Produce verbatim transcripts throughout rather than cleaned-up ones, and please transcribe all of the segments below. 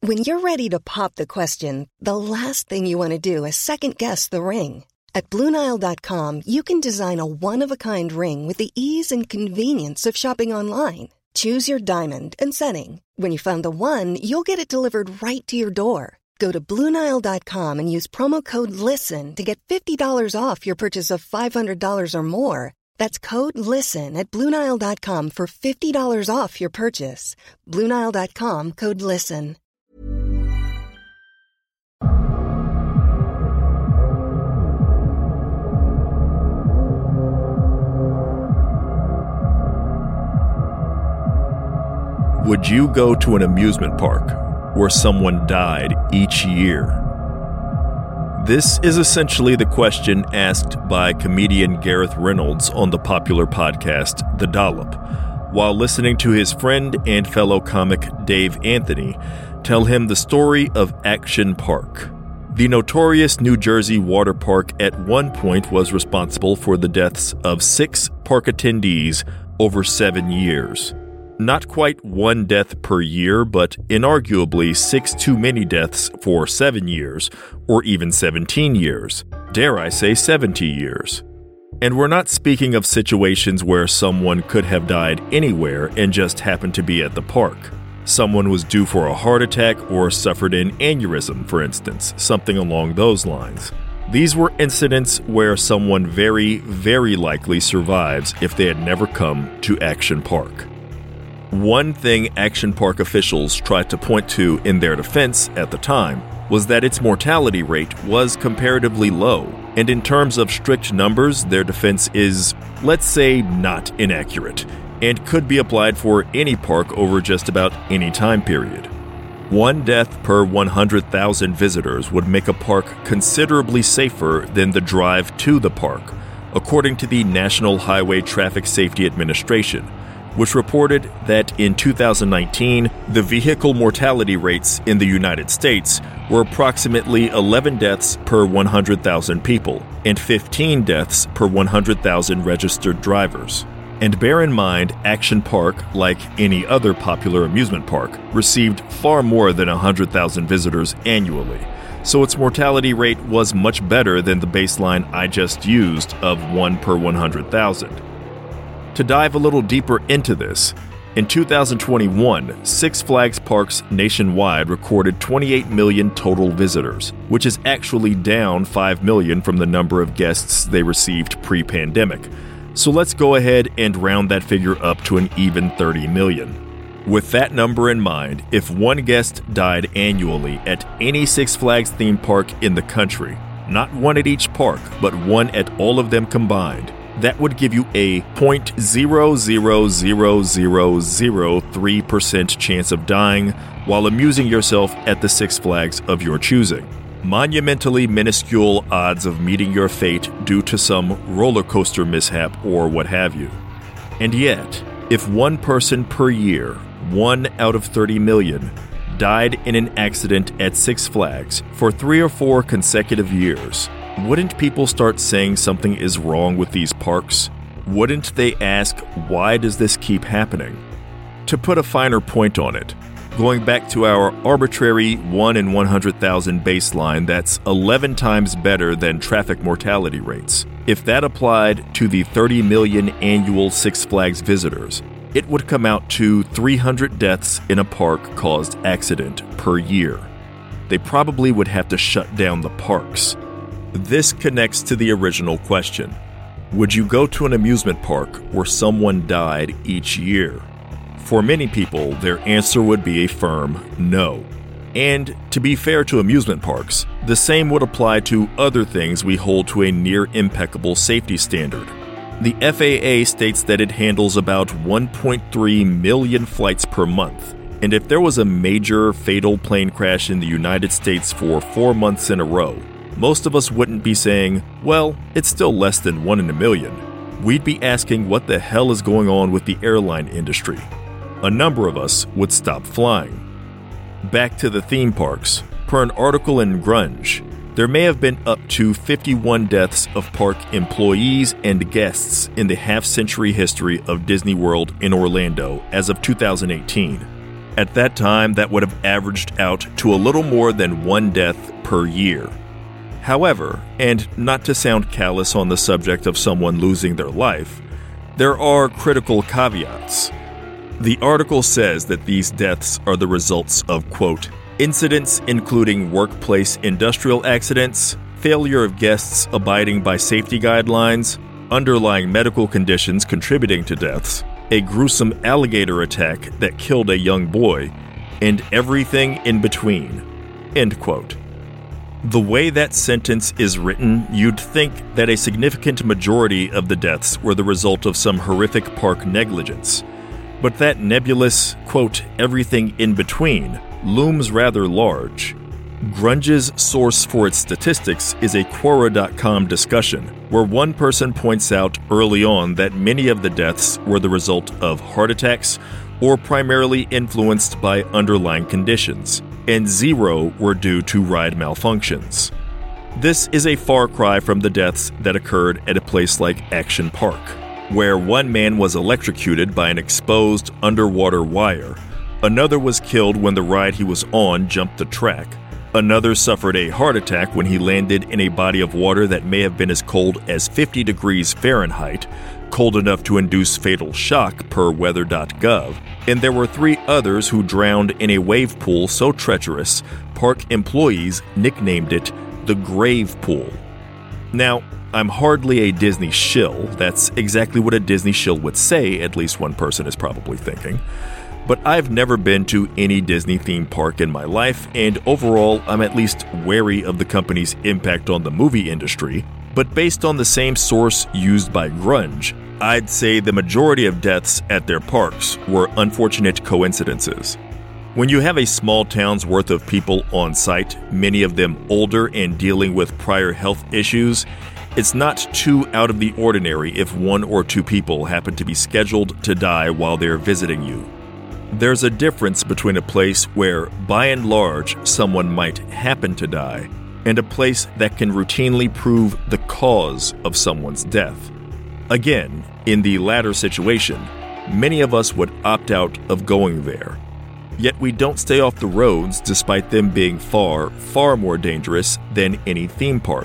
When you're ready to pop the question, the last thing you want to do is second-guess the ring. At Blue Nile dot com, you can design a one-of-a-kind ring with the ease and convenience of shopping online. Choose your diamond and setting. When you find the one, you'll get it delivered right to your door. Go to Blue Nile dot com and use promo code LISTEN to get fifty dollars off your purchase of five hundred dollars or more. That's code LISTEN at Blue Nile dot com for fifty dollars off your purchase. Blue Nile dot com, code LISTEN. Would you go to an amusement park where someone died each year? This is essentially the question asked by comedian Gareth Reynolds on the popular podcast The Dollop, while listening to his friend and fellow comic Dave Anthony tell him the story of Action Park. The notorious New Jersey water park at one point was responsible for the deaths of six park attendees over seven years. Not quite one death per year, but inarguably six too many deaths for seven years, or even seventeen years. Dare I say seventy years. And we're not speaking of situations where someone could have died anywhere and just happened to be at the park. Someone was due for a heart attack or suffered an aneurysm, for instance, something along those lines. These were incidents where someone very, very likely survives if they had never come to Action Park. One thing Action Park officials tried to point to in their defense at the time was that its mortality rate was comparatively low, and in terms of strict numbers, their defense is, let's say, not inaccurate, and could be applied for any park over just about any time period. One death per one hundred thousand visitors would make a park considerably safer than the drive to the park, according to the National Highway Traffic Safety Administration, which reported that in two thousand nineteen, the vehicle mortality rates in the United States were approximately eleven deaths per one hundred thousand people and fifteen deaths per one hundred thousand registered drivers. And bear in mind, Action Park, like any other popular amusement park, received far more than one hundred thousand visitors annually, so its mortality rate was much better than the baseline I just used of one per one hundred thousand. To dive a little deeper into this, in two thousand twenty-one, Six Flags parks nationwide recorded twenty-eight million total visitors, which is actually down five million from the number of guests they received pre-pandemic. So let's go ahead and round that figure up to an even thirty million. With that number in mind, if one guest died annually at any Six Flags theme park in the country, not one at each park, but one at all of them combined, that would give you a zero point zero zero zero zero zero three percent chance of dying while amusing yourself at the Six Flags of your choosing. Monumentally minuscule odds of meeting your fate due to some roller coaster mishap or what have you. And yet, if one person per year, one out of thirty million, died in an accident at Six Flags for three or four consecutive years, wouldn't people start saying something is wrong with these parks? Wouldn't they ask, why does this keep happening? To put a finer point on it, going back to our arbitrary one in one hundred thousand baseline that's eleven times better than traffic mortality rates, if that applied to the thirty million annual Six Flags visitors, it would come out to three hundred deaths in a park-caused accident per year. They probably would have to shut down the parks. This connects to the original question. Would you go to an amusement park where someone died each year? For many people, their answer would be a firm no. And to be fair to amusement parks, the same would apply to other things we hold to a near impeccable safety standard. The F A A states that it handles about one point three million flights per month, and if there was a major fatal plane crash in the United States for four months in a row, most of us wouldn't be saying, well, it's still less than one in a million. We'd be asking what the hell is going on with the airline industry. A number of us would stop flying. Back to the theme parks. Per an article in Grunge, there may have been up to fifty-one deaths of park employees and guests in the half-century history of Disney World in Orlando as of two thousand eighteen. At that time, that would have averaged out to a little more than one death per year. However, and not to sound callous on the subject of someone losing their life, there are critical caveats. The article says that these deaths are the results of, quote, incidents including workplace industrial accidents, failure of guests abiding by safety guidelines, underlying medical conditions contributing to deaths, a gruesome alligator attack that killed a young boy, and everything in between, end quote. The way that sentence is written, you'd think that a significant majority of the deaths were the result of some horrific park negligence. But that nebulous, quote, everything in between, looms rather large. Grunge's source for its statistics is a Quora dot com discussion, where one person points out early on that many of the deaths were the result of heart attacks or primarily influenced by underlying conditions, and zero were due to ride malfunctions. This is a far cry from the deaths that occurred at a place like Action Park, where one man was electrocuted by an exposed underwater wire, another was killed when the ride he was on jumped the track, another suffered a heart attack when he landed in a body of water that may have been as cold as fifty degrees Fahrenheit, cold enough to induce fatal shock per weather dot gov, and there were three others who drowned in a wave pool so treacherous, park employees nicknamed it the Grave Pool. Now, I'm hardly a Disney shill. That's exactly what a Disney shill would say, at least one person is probably thinking. But I've never been to any Disney theme park in my life, and overall, I'm at least wary of the company's impact on the movie industry. But based on the same source used by Grunge, I'd say the majority of deaths at their parks were unfortunate coincidences. When you have a small town's worth of people on site, many of them older and dealing with prior health issues, it's not too out of the ordinary if one or two people happen to be scheduled to die while they're visiting you. There's a difference between a place where, by and large, someone might happen to die, and a place that can routinely prove the cause of someone's death. Again, in the latter situation, many of us would opt out of going there. Yet we don't stay off the roads despite them being far, far more dangerous than any theme park.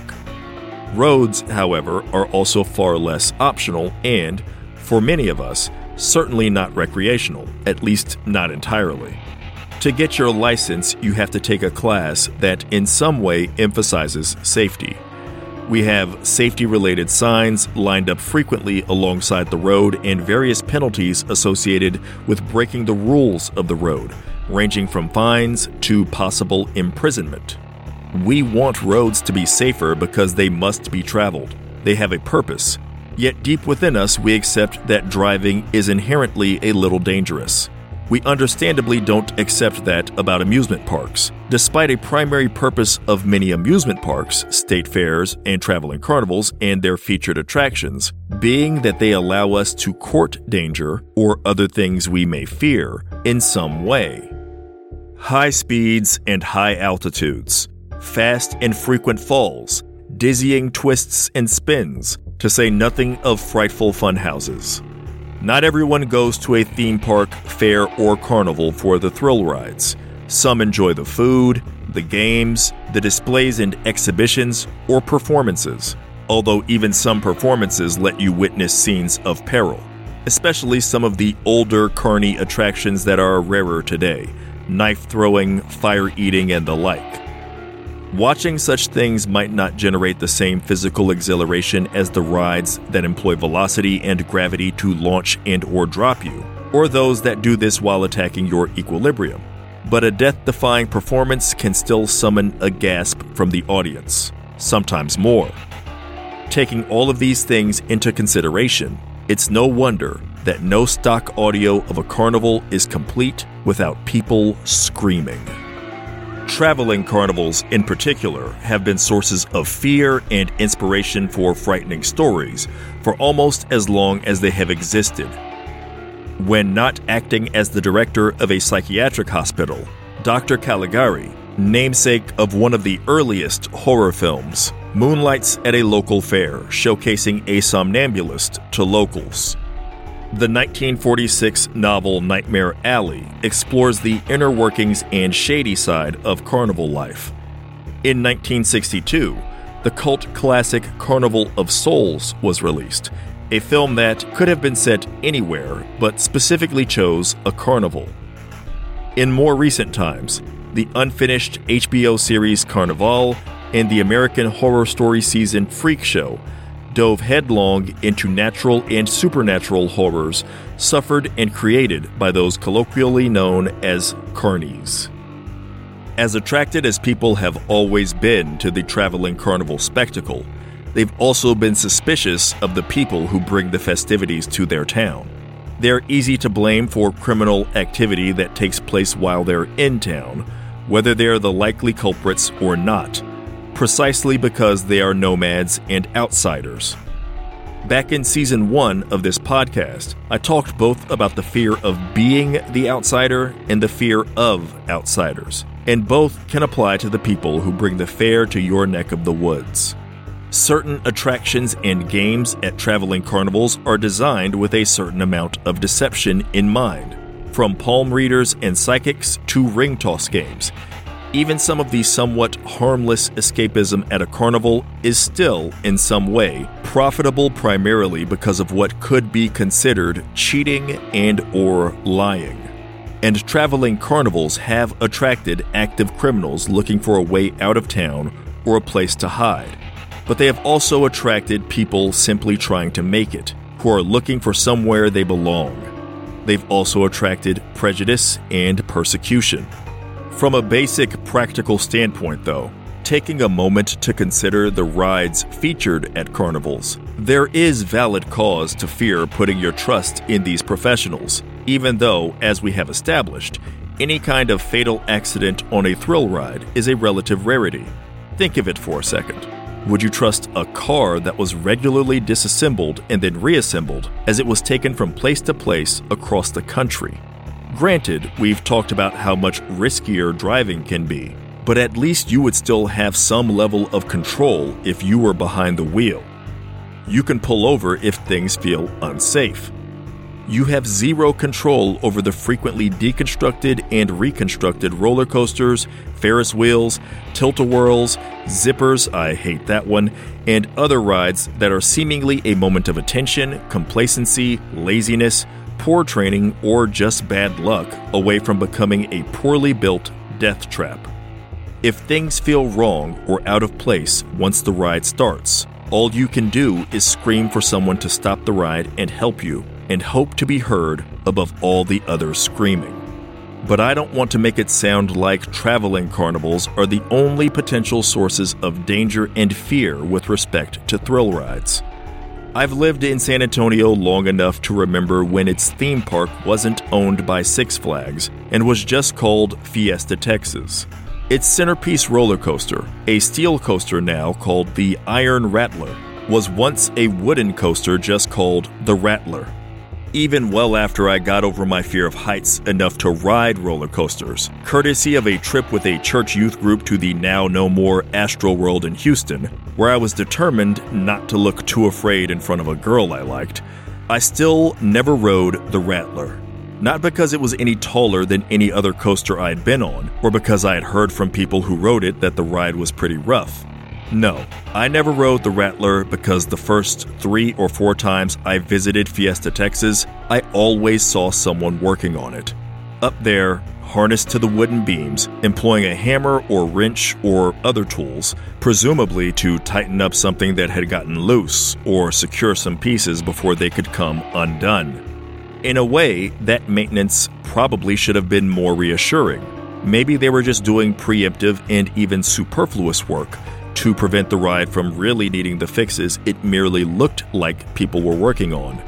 Roads, however, are also far less optional and, for many of us, certainly not recreational, at least not entirely. To get your license, you have to take a class that in some way emphasizes safety. We have safety-related signs lined up frequently alongside the road and various penalties associated with breaking the rules of the road, ranging from fines to possible imprisonment. We want roads to be safer because they must be traveled. They have a purpose. Yet deep within us, we accept that driving is inherently a little dangerous. We understandably don't accept that about amusement parks, despite a primary purpose of many amusement parks, state fairs, and traveling carnivals and their featured attractions, being that they allow us to court danger or other things we may fear in some way. High speeds and high altitudes, fast and frequent falls, dizzying twists and spins, to say nothing of frightful fun houses. Not everyone goes to a theme park, fair, or carnival for the thrill rides. Some enjoy the food, the games, the displays and exhibitions, or performances, although even some performances let you witness scenes of peril, especially some of the older carny attractions that are rarer today, knife throwing, fire eating, and the like. Watching such things might not generate the same physical exhilaration as the rides that employ velocity and gravity to launch and or drop you, or those that do this while attacking your equilibrium. But a death-defying performance can still summon a gasp from the audience, sometimes more. Taking all of these things into consideration, it's no wonder that no stock audio of a carnival is complete without people screaming. Traveling carnivals, in particular, have been sources of fear and inspiration for frightening stories for almost as long as they have existed. When not acting as the director of a psychiatric hospital, Doctor Caligari, namesake of one of the earliest horror films, moonlights at a local fair, showcasing a somnambulist to locals. The nineteen forty-six novel Nightmare Alley explores the inner workings and shady side of carnival life. In nineteen sixty-two, the cult classic Carnival of Souls was released, a film that could have been set anywhere but specifically chose a carnival. In more recent times, the unfinished H B O series Carnival and the American Horror Story season Freak Show dove headlong into natural and supernatural horrors suffered and created by those colloquially known as carnies. As attracted as people have always been to the traveling carnival spectacle, they've also been suspicious of the people who bring the festivities to their town. They're easy to blame for criminal activity that takes place while they're in town, whether they're the likely culprits or not, precisely because they are nomads and outsiders. Back in season one of this podcast, I talked both about the fear of being the outsider and the fear of outsiders, and both can apply to the people who bring the fair to your neck of the woods. Certain attractions and games at traveling carnivals are designed with a certain amount of deception in mind, from palm readers and psychics to ring toss games. Even some of the somewhat harmless escapism at a carnival is still, in some way, profitable primarily because of what could be considered cheating and or lying. And traveling carnivals have attracted active criminals looking for a way out of town or a place to hide. But they have also attracted people simply trying to make it, who are looking for somewhere they belong. They've also attracted prejudice and persecution. From a basic practical standpoint, though, taking a moment to consider the rides featured at carnivals, there is valid cause to fear putting your trust in these professionals, even though, as we have established, any kind of fatal accident on a thrill ride is a relative rarity. Think of it for a second. Would you trust a car that was regularly disassembled and then reassembled as it was taken from place to place across the country? Granted, we've talked about how much riskier driving can be, but at least you would still have some level of control if you were behind the wheel. You can pull over if things feel unsafe. You have zero control over the frequently deconstructed and reconstructed roller coasters, Ferris wheels, tilt-a-whirls, zippers, I hate that one, and other rides that are seemingly a moment of attention, complacency, laziness, poor training, or just bad luck away from becoming a poorly built death trap. If things feel wrong or out of place once the ride starts, all you can do is scream for someone to stop the ride and help you, and hope to be heard above all the others screaming. But I don't want to make it sound like traveling carnivals are the only potential sources of danger and fear with respect to thrill rides. I've lived in San Antonio long enough to remember when its theme park wasn't owned by Six Flags and was just called Fiesta Texas. Its centerpiece roller coaster, a steel coaster now called the Iron Rattler, was once a wooden coaster just called the Rattler. Even well after I got over my fear of heights enough to ride roller coasters, courtesy of a trip with a church youth group to the now no more Astroworld in Houston, where I was determined not to look too afraid in front of a girl I liked, I still never rode the Rattler. Not because it was any taller than any other coaster I'd been on, or because I had heard from people who rode it that the ride was pretty rough. No, I never rode the Rattler because the first three or four times I visited Fiesta Texas, I always saw someone working on it. Up there, harnessed to the wooden beams, employing a hammer or wrench or other tools, presumably to tighten up something that had gotten loose or secure some pieces before they could come undone. In a way, that maintenance probably should have been more reassuring. Maybe they were just doing preemptive and even superfluous work to prevent the ride from really needing the fixes it merely looked like people were working on.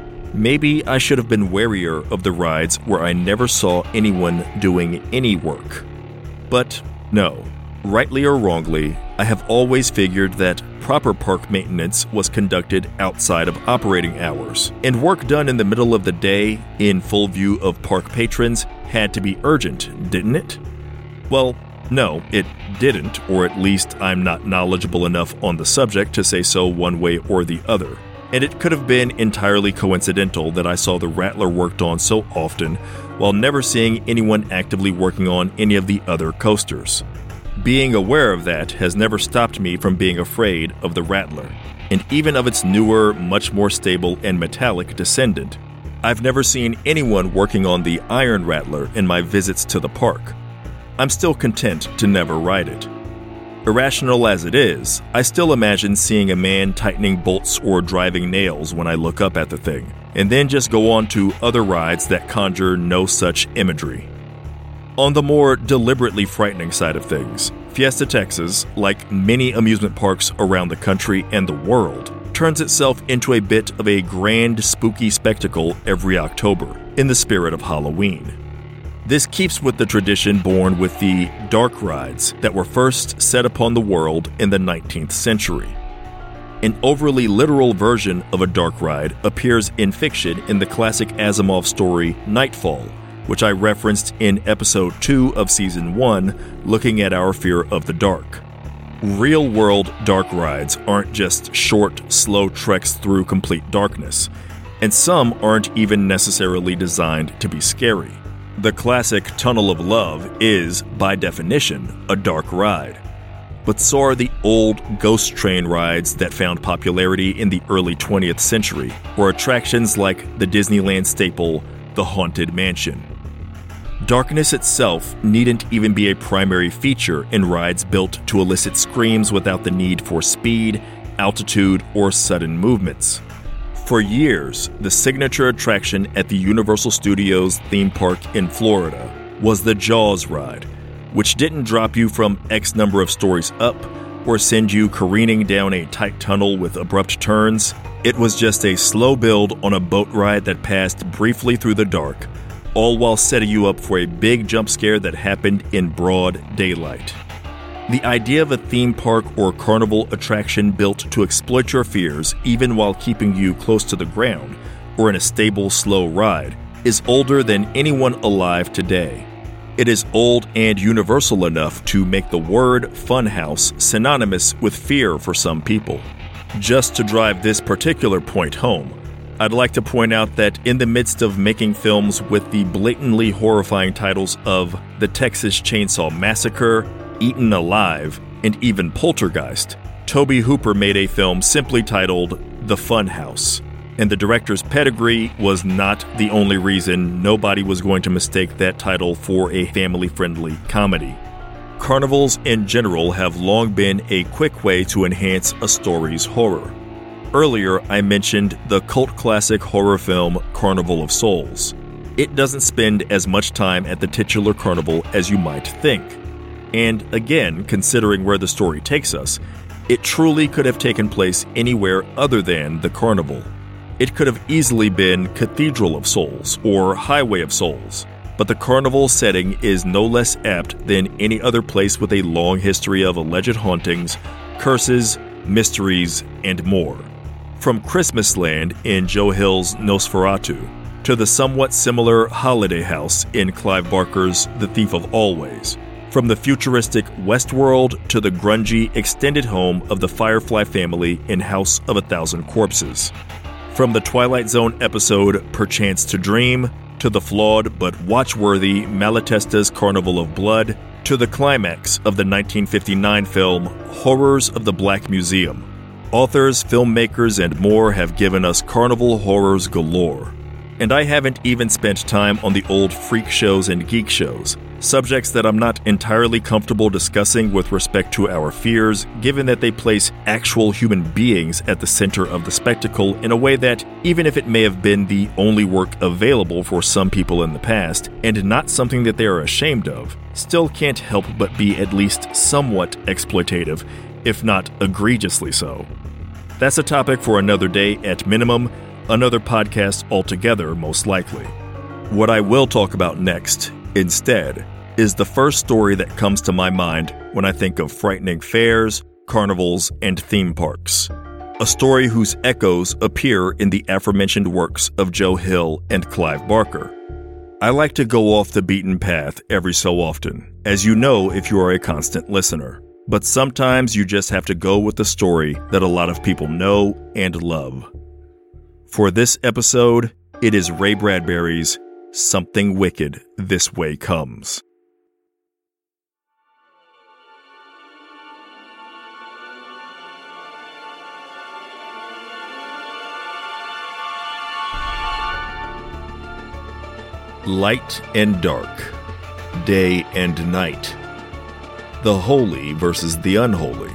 Maybe I should have been warier of the rides where I never saw anyone doing any work. But no, rightly or wrongly, I have always figured that proper park maintenance was conducted outside of operating hours, and work done in the middle of the day, in full view of park patrons, had to be urgent, didn't it? Well, no, it didn't, or at least I'm not knowledgeable enough on the subject to say so one way or the other. And it could have been entirely coincidental that I saw the Rattler worked on so often while never seeing anyone actively working on any of the other coasters. Being aware of that has never stopped me from being afraid of the Rattler, and even of its newer, much more stable and metallic descendant. I've never seen anyone working on the Iron Rattler in my visits to the park. I'm still content to never ride it. Irrational as it is, I still imagine seeing a man tightening bolts or driving nails when I look up at the thing, and then just go on to other rides that conjure no such imagery. On the more deliberately frightening side of things, Fiesta Texas, like many amusement parks around the country and the world, turns itself into a bit of a grand, spooky spectacle every October, in the spirit of Halloween. This keeps with the tradition born with the dark rides that were first set upon the world in the nineteenth century. An overly literal version of a dark ride appears in fiction in the classic Asimov story Nightfall, which I referenced in episode two of season one, looking at our fear of the dark. Real-world dark rides aren't just short, slow treks through complete darkness, and some aren't even necessarily designed to be scary. The classic Tunnel of Love is, by definition, a dark ride. But so are the old ghost train rides that found popularity in the early twentieth century, or attractions like the Disneyland staple, the Haunted Mansion. Darkness itself needn't even be a primary feature in rides built to elicit screams without the need for speed, altitude, or sudden movements. For years, the signature attraction at the Universal Studios theme park in Florida was the Jaws ride, which didn't drop you from X number of stories up or send you careening down a tight tunnel with abrupt turns. It was just a slow build on a boat ride that passed briefly through the dark, all while setting you up for a big jump scare that happened in broad daylight. The idea of a theme park or carnival attraction built to exploit your fears even while keeping you close to the ground, or in a stable, slow ride, is older than anyone alive today. It is old and universal enough to make the word funhouse synonymous with fear for some people. Just to drive this particular point home, I'd like to point out that in the midst of making films with the blatantly horrifying titles of The Texas Chainsaw Massacre, Eaten Alive, and even Poltergeist, Tobe Hooper made a film simply titled The Funhouse, and the director's pedigree was not the only reason nobody was going to mistake that title for a family-friendly comedy. Carnivals in general have long been a quick way to enhance a story's horror. Earlier, I mentioned the cult classic horror film Carnival of Souls. It doesn't spend as much time at the titular carnival as you might think. And again, considering where the story takes us, it truly could have taken place anywhere other than the carnival. It could have easily been Cathedral of Souls or Highway of Souls, but the carnival setting is no less apt than any other place with a long history of alleged hauntings, curses, mysteries, and more. From Christmasland in Joe Hill's Nosferatu, to the somewhat similar Holiday House in Clive Barker's The Thief of Always, from the futuristic Westworld to the grungy extended home of the Firefly family in House of a Thousand Corpses, from the Twilight Zone episode Perchance to Dream, to the flawed but watchworthy Malatesta's Carnival of Blood, to the climax of the nineteen fifty-nine film Horrors of the Black Museum. Authors, filmmakers, and more have given us carnival horrors galore. And I haven't even spent time on the old freak shows and geek shows, subjects that I'm not entirely comfortable discussing with respect to our fears, given that they place actual human beings at the center of the spectacle in a way that, even if it may have been the only work available for some people in the past, and not something that they are ashamed of, still can't help but be at least somewhat exploitative, if not egregiously so. That's a topic for another day at minimum, another podcast altogether most likely. What I will talk about next, instead, is the first story that comes to my mind when I think of frightening fairs, carnivals, and theme parks. A story whose echoes appear in the aforementioned works of Joe Hill and Clive Barker. I like to go off the beaten path every so often, as you know if you are a constant listener. But sometimes you just have to go with the story that a lot of people know and love. For this episode, it is Ray Bradbury's Something Wicked This Way Comes. Light and dark, day and night, the holy versus the unholy.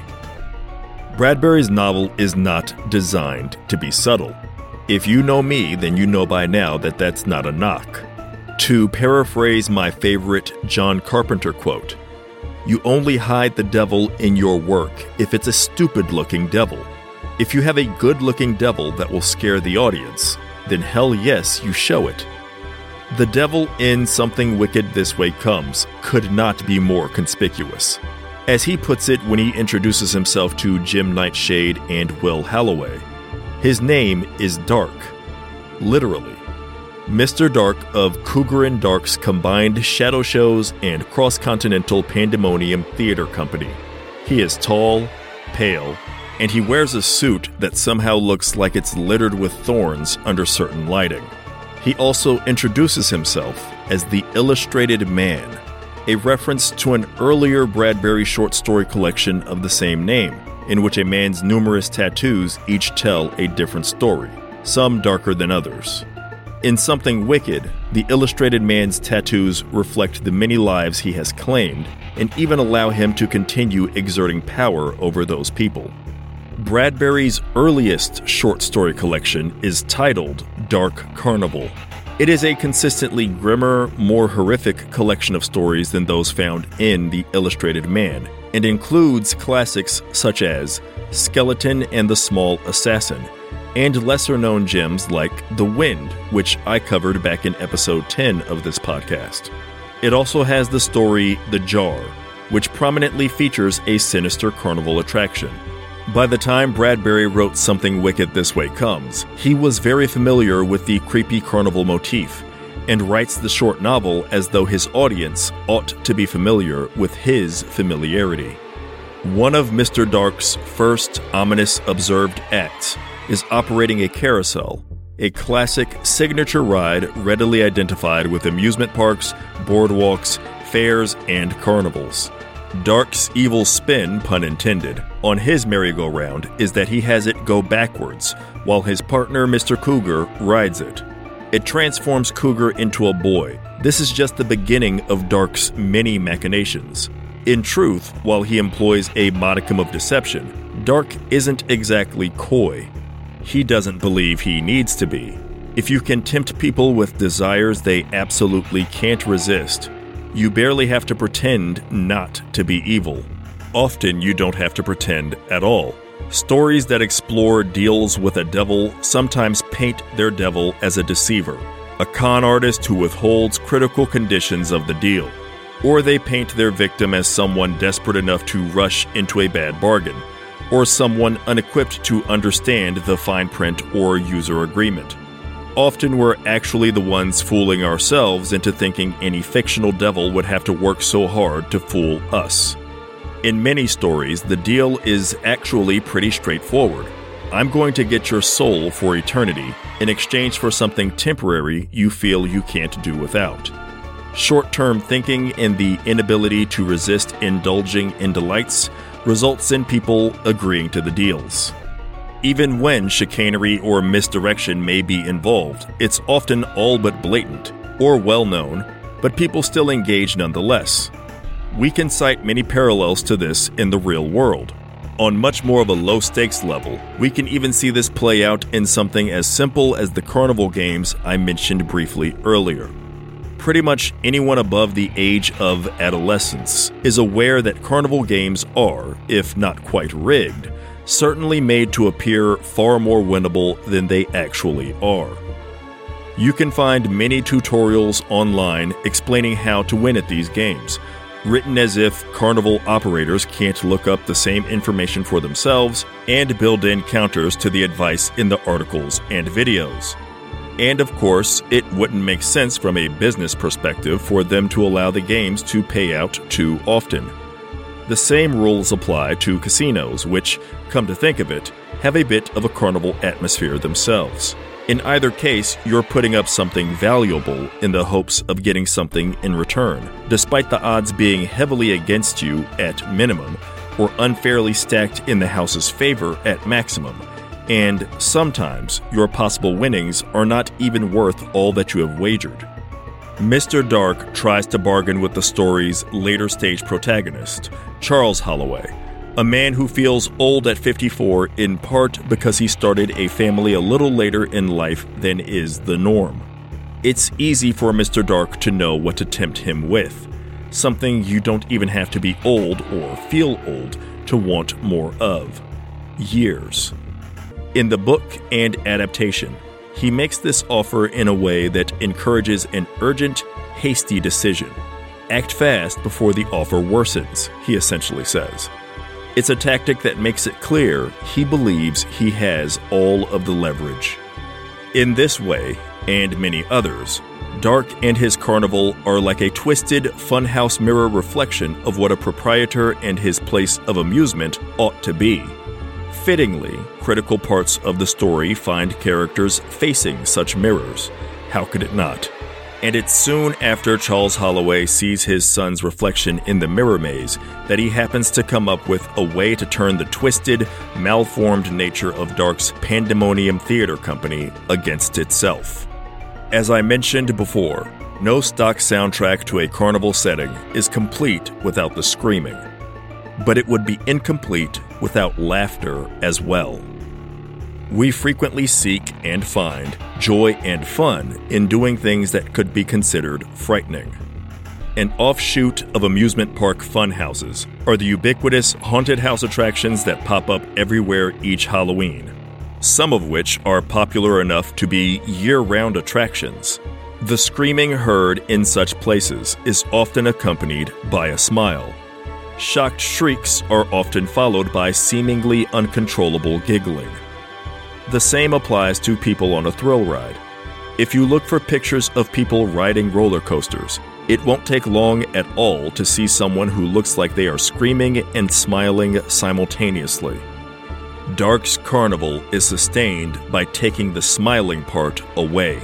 Bradbury's novel is not designed to be subtle. If you know me, then you know by now that that's not a knock. To paraphrase my favorite John Carpenter quote, "You only hide the devil in your work if it's a stupid-looking devil. If you have a good-looking devil that will scare the audience, then hell yes, you show it." The devil in Something Wicked This Way Comes could not be more conspicuous. As he puts it when he introduces himself to Jim Nightshade and Will Halloway, his name is Dark. Literally. Mister Dark of Cougar and Dark's combined shadow shows and cross-continental Pandemonium Theater Company. He is tall, pale, and he wears a suit that somehow looks like it's littered with thorns under certain lighting. He also introduces himself as the Illustrated Man, a reference to an earlier Bradbury short story collection of the same name, in which a man's numerous tattoos each tell a different story, some darker than others. In Something Wicked, the Illustrated Man's tattoos reflect the many lives he has claimed, and even allow him to continue exerting power over those people. Bradbury's earliest short story collection is titled Dark Carnival. It is a consistently grimmer, more horrific collection of stories than those found in The Illustrated Man, and includes classics such as Skeleton and the Small Assassin, and lesser-known gems like The Wind, which I covered back in episode ten of this podcast. It also has the story The Jar, which prominently features a sinister carnival attraction. By the time Bradbury wrote Something Wicked This Way Comes, he was very familiar with the creepy carnival motif, and writes the short novel as though his audience ought to be familiar with his familiarity. One of Mister Dark's first ominous observed acts is operating a carousel, a classic signature ride readily identified with amusement parks, boardwalks, fairs, and carnivals. Dark's evil spin, pun intended, on his merry-go-round is that he has it go backwards, while his partner Mister Cougar rides it. It transforms Cougar into a boy. This is just the beginning of Dark's many machinations. In truth, while he employs a modicum of deception, Dark isn't exactly coy. He doesn't believe he needs to be. If you can tempt people with desires they absolutely can't resist, you barely have to pretend not to be evil. Often you don't have to pretend at all. Stories that explore deals with a devil sometimes paint their devil as a deceiver, a con artist who withholds critical conditions of the deal. Or they paint their victim as someone desperate enough to rush into a bad bargain, or someone unequipped to understand the fine print or user agreement. Often we're actually the ones fooling ourselves into thinking any fictional devil would have to work so hard to fool us. In many stories, the deal is actually pretty straightforward. I'm going to get your soul for eternity in exchange for something temporary you feel you can't do without. Short-term thinking and the inability to resist indulging in delights results in people agreeing to the deals. Even when chicanery or misdirection may be involved, it's often all but blatant or well-known, but people still engage nonetheless. We can cite many parallels to this in the real world. On much more of a low-stakes level, we can even see this play out in something as simple as the carnival games I mentioned briefly earlier. Pretty much anyone above the age of adolescence is aware that carnival games are, if not quite rigged, certainly made to appear far more winnable than they actually are. You can find many tutorials online explaining how to win at these games, written as if carnival operators can't look up the same information for themselves and build in counters to the advice in the articles and videos. And of course, it wouldn't make sense from a business perspective for them to allow the games to pay out too often. The same rules apply to casinos, which, come to think of it, have a bit of a carnival atmosphere themselves. In either case, you're putting up something valuable in the hopes of getting something in return, despite the odds being heavily against you at minimum, or unfairly stacked in the house's favor at maximum. And sometimes your possible winnings are not even worth all that you have wagered. Mister Dark tries to bargain with the story's later stage protagonist, Charles Holloway, a man who feels old at fifty-four in part because he started a family a little later in life than is the norm. It's easy for Mister Dark to know what to tempt him with, something you don't even have to be old or feel old to want more of: years. In the book and adaptation, he makes this offer in a way that encourages an urgent, hasty decision. Act fast before the offer worsens, he essentially says. It's a tactic that makes it clear he believes he has all of the leverage. In this way, and many others, Dark and his carnival are like a twisted, funhouse mirror reflection of what a proprietor and his place of amusement ought to be. Fittingly, critical parts of the story find characters facing such mirrors. How could it not? And it's soon after Charles Holloway sees his son's reflection in the mirror maze that he happens to come up with a way to turn the twisted, malformed nature of Dark's Pandemonium Theater Company against itself. As I mentioned before, no stock soundtrack to a carnival setting is complete without the screaming. But it would be incomplete without laughter as well. We frequently seek and find joy and fun in doing things that could be considered frightening. An offshoot of amusement park fun houses are the ubiquitous haunted house attractions that pop up everywhere each Halloween, some of which are popular enough to be year-round attractions. The screaming heard in such places is often accompanied by a smile. Shocked shrieks are often followed by seemingly uncontrollable giggling. The same applies to people on a thrill ride. If you look for pictures of people riding roller coasters, it won't take long at all to see someone who looks like they are screaming and smiling simultaneously. Dark's carnival is sustained by taking the smiling part away.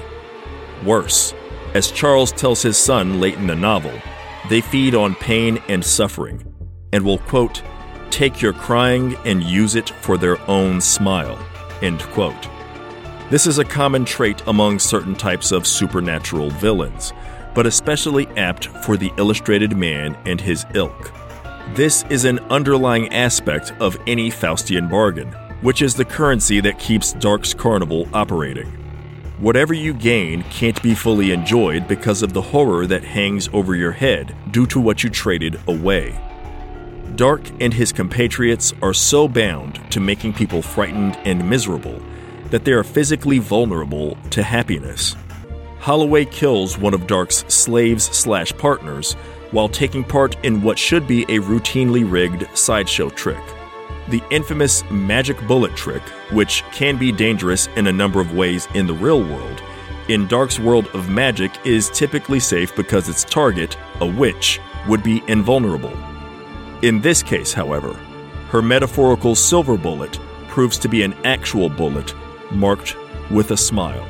Worse, as Charles tells his son late in the novel, they feed on pain and suffering, and will, quote, take your crying and use it for their own smile, end quote. This is a common trait among certain types of supernatural villains, but especially apt for the illustrated man and his ilk. This is an underlying aspect of any Faustian bargain, which is the currency that keeps Dark's carnival operating. Whatever you gain can't be fully enjoyed because of the horror that hangs over your head due to what you traded away. Dark and his compatriots are so bound to making people frightened and miserable that they are physically vulnerable to happiness. Holloway kills one of Dark's slaves-slash-partners while taking part in what should be a routinely rigged sideshow trick. The infamous magic bullet trick, which can be dangerous in a number of ways in the real world, in Dark's world of magic is typically safe because its target, a witch, would be invulnerable. In this case, however, her metaphorical silver bullet proves to be an actual bullet marked with a smile.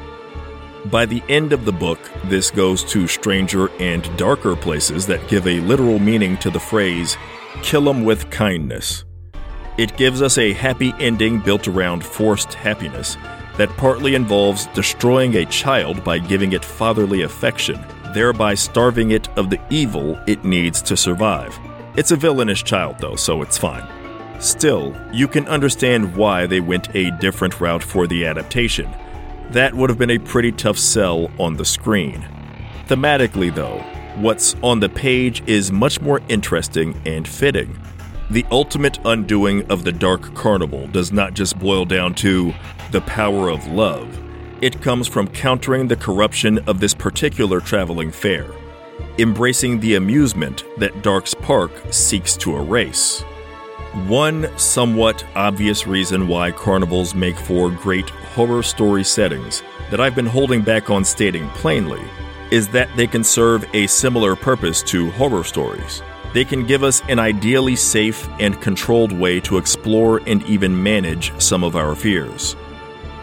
By the end of the book, this goes to stranger and darker places that give a literal meaning to the phrase, kill 'em with kindness. It gives us a happy ending built around forced happiness that partly involves destroying a child by giving it fatherly affection, thereby starving it of the evil it needs to survive. It's a villainous child, though, so it's fine. Still, you can understand why they went a different route for the adaptation. That would have been a pretty tough sell on the screen. Thematically, though, what's on the page is much more interesting and fitting. The ultimate undoing of the Dark Carnival does not just boil down to the power of love. It comes from countering the corruption of this particular traveling fair, embracing the amusement that Dark's park seeks to erase. One somewhat obvious reason why carnivals make for great horror story settings that I've been holding back on stating plainly is that they can serve a similar purpose to horror stories. They can give us an ideally safe and controlled way to explore and even manage some of our fears.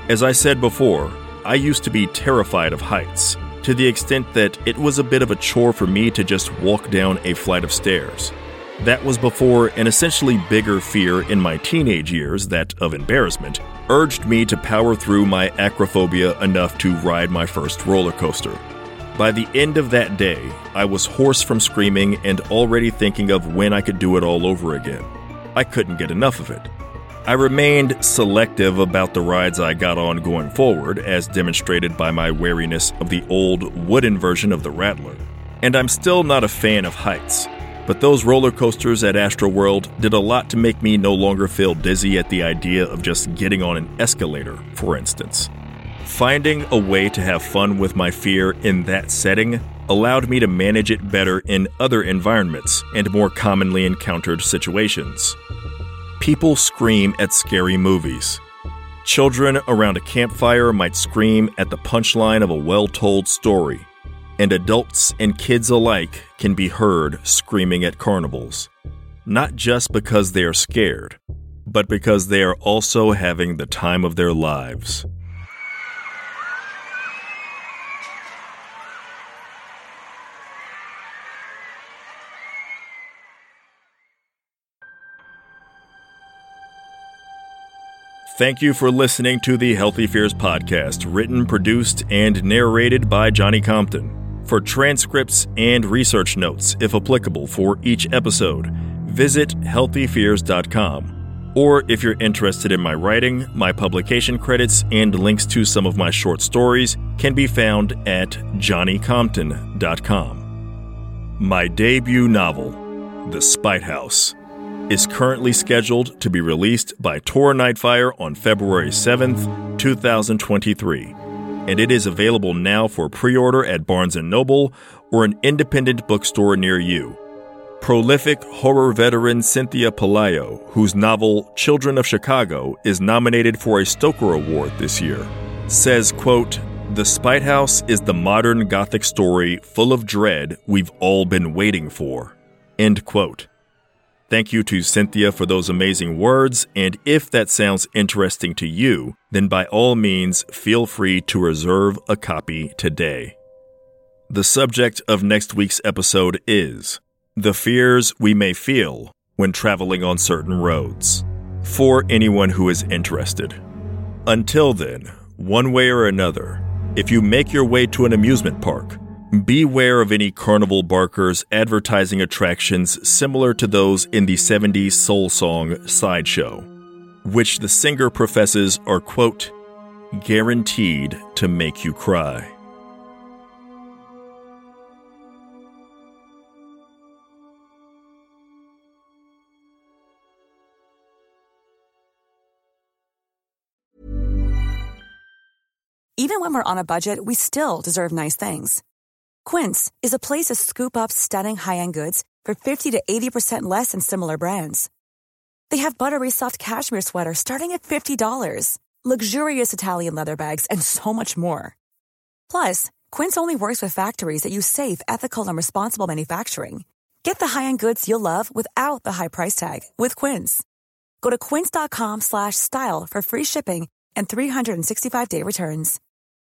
As I said before, I used to be terrified of heights, to the extent that it was a bit of a chore for me to just walk down a flight of stairs. That was before an essentially bigger fear in my teenage years, that of embarrassment, urged me to power through my acrophobia enough to ride my first roller coaster. By the end of that day, I was hoarse from screaming and already thinking of when I could do it all over again. I couldn't get enough of it. I remained selective about the rides I got on going forward, as demonstrated by my wariness of the old wooden version of the Rattler. And I'm still not a fan of heights, but those roller coasters at Astroworld did a lot to make me no longer feel dizzy at the idea of just getting on an escalator, for instance. Finding a way to have fun with my fear in that setting allowed me to manage it better in other environments and more commonly encountered situations. People scream at scary movies. Children around a campfire might scream at the punchline of a well-told story, and adults and kids alike can be heard screaming at carnivals, not just because they are scared, but because they are also having the time of their lives. Thank you for listening to the Healthy Fears podcast, written, produced, and narrated by Johnny Compton. For transcripts and research notes, if applicable, for each episode, visit healthy fears dot com. Or if you're interested in my writing, my publication credits and links to some of my short stories can be found at johnny compton dot com. My debut novel, The Spite House, is currently scheduled to be released by Tor Nightfire on February seventh, twenty twenty-three, and it is available now for pre-order at Barnes and Noble or an independent bookstore near you. Prolific horror veteran Cynthia Pelayo, whose novel Children of Chicago is nominated for a Stoker Award this year, says, quote, "The Spite House is the modern Gothic story full of dread we've all been waiting for." End quote. Thank you to Cynthia for those amazing words, and if that sounds interesting to you, then by all means feel free to reserve a copy today. The subject of next week's episode is the fears we may feel when traveling on certain roads, for anyone who is interested. Until then, one way or another, if you make your way to an amusement park, beware of any carnival barkers advertising attractions similar to those in the seventies soul song Sideshow, which the singer professes are, quote, guaranteed to make you cry. Even when we're on a budget, we still deserve nice things. Quince is a place to scoop up stunning high-end goods for fifty to eighty percent less than similar brands. They have buttery soft cashmere sweaters starting at fifty dollars, luxurious Italian leather bags, and so much more. Plus, Quince only works with factories that use safe, ethical, and responsible manufacturing. Get the high-end goods you'll love without the high price tag with Quince. Go to quince dot com slash style for free shipping and three sixty-five day returns.